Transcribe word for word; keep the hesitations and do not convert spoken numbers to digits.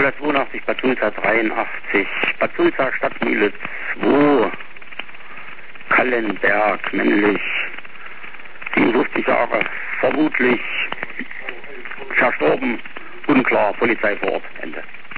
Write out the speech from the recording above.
hundertzweiundachtzig, Bad Sulza dreiundachtzig, Bad Sulza Stadtmühle zwei, Kallenberg, männlich, siebenundfünfzig Jahre, vermutlich verstorben, unklar, Polizei vor Ort, Ende.